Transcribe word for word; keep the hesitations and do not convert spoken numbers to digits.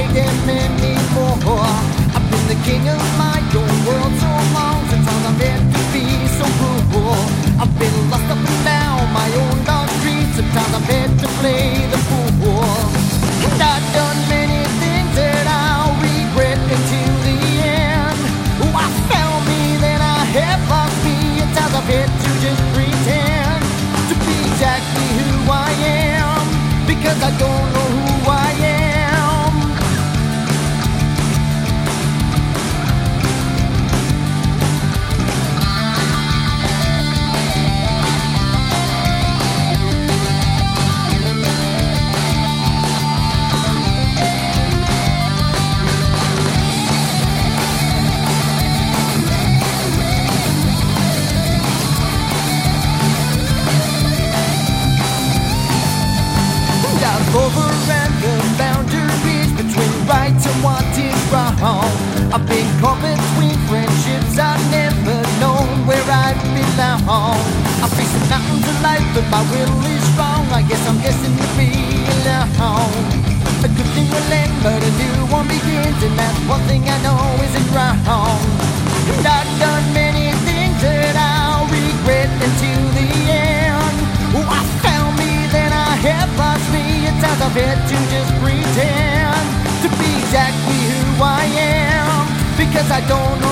take them anymore. I've been the king of my own world so long, sometimes I've had to be so cruel. I've been lost up and down my own dark streets, sometimes I've had to play the fool. And I've done many things that I'll regret until the end. Oh, I found me, then I have lost me, at times I've had to just pretend to be exactly who I am, because I don't know who I am. Overran the boundaries between right and what is wrong. I've been caught between friendships I've never known where I belong. I face the mountains of life, but my will is strong. I guess I'm destined to be alone. A good thing will end, but a new one begins, and that's one thing I know isn't wrong. And I've done many things that I'll regret until the end. Oh, I found me, then I have lost me. I've had to just pretend to be exactly who I am, because I don't know